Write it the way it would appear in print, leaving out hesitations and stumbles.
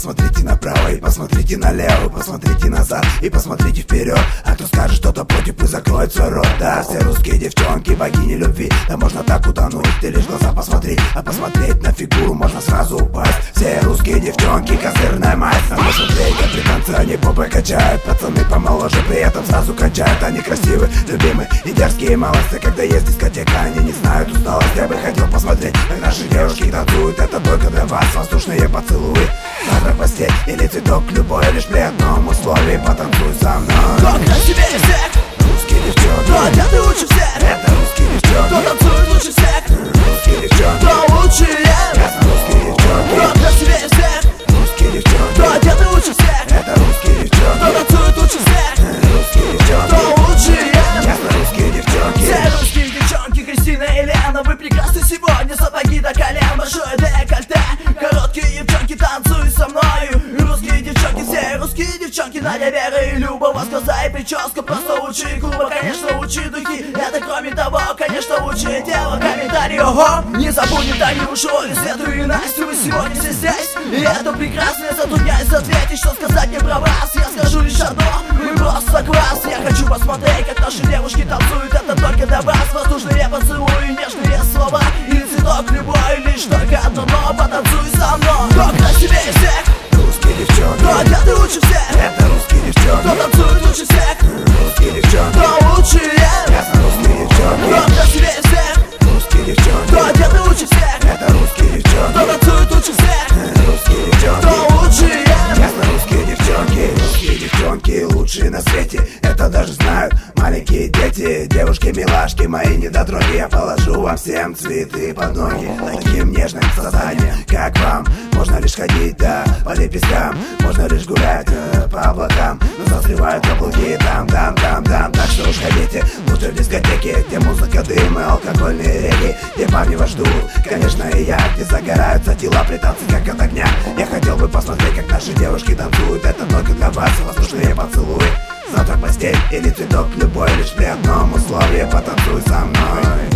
посмотрите направо, и посмотрите налево, посмотрите назад, и посмотрите вперед. А кто скажет что-то против, и закроет свой рот. Да, все русские девчонки, богини любви. Да можно так утонуть, ты лишь глаза посмотри. А посмотреть на фигуру можно сразу упасть. Все русские девчонки, козырная мать. А посмотреть, как британцы, они попой качают. Пацаны помоложе, при этом сразу кончают. Они красивые, любимые и дерзкие молодцы. Когда есть дискотека, они не знают усталость. Я бы хотел посмотреть, как наши девушки танцуют. Это только для вас воздушные поцелуи. Завтрак, постель или цветок любой, лишь при одном условии: потанцуй со мной. Кто красивее всех? Русские девчонки. Кто одетый лучше всех? Это русские девчонки. Кто танцует лучше всех? Русские девчонки. Кто лучшие? Это русские девчонки. Кто красивее всех? Русские девчонки. Кто одетый лучше всех? Это русские девчонки. Кто танцует лучше всех? Русские девчонки. Кто лучшие? Ясно, русские девчонки. Все русские девчонки, Кристина и Лена, вы прекрасны сегодня, сапоги до колен, большое декольте. Короткие девчонки, танцуй со мною. Русские девчонки, все русские девчонки. Надя, Вера и Люба, у вас глаза и прическа просто лучшие клуба. Конечно, лучшие духи, это кроме того, конечно, лучшее дело. Комментарий, ого, не забудем Танюшу, Олю, Свету и Настю. Вы сегодня все здесь, и это прекрасно. Я затрудняюсь ответить, что сказать мне про вас. Я скажу лишь одно, вы просто класс. Я хочу посмотреть, как наши девушки танцуют. Это только для вас, воздушные поцелуи, нежные слова или цветок любой. Лишь только одно, но потанцуй со мной. Кто красивее всех? Русские девчонки. Кто одетый лучше всех? Это русские девчонки. Кто танцует лучше всех? Русские девчонки. Кто лучшие? Ясно, русские девчонки. Кто красивее всех? Русские девчонки. Кто одетый лучше всех? Это русские девчонки. Кто танцует лучше всех? Русские девчонки. Кто лучшие? Ясно, русские девчонки. Русские девчонки лучшие на свете. Это даже знают маленькие дети. Девушки-милашки, мои недотроги. Я положу вам всем цветы под ноги. Таким нежным созданием, как вам, можно лишь ходить, да, по лепесткам. Можно лишь гулять по облакам. Но созревают каблуки там. Так что уж ходите лучше в дискотеке, где музыка, дым и алкогольные реки, где парни вас ждут, конечно, и я, где загораются тела при танце, как от огня. Я хотел бы посмотреть, как наши девушки танцуют. Это только для вас воздушные поцелуи. Завтрак, постель или цветок любой, лишь при одном условии: потанцуй со мной.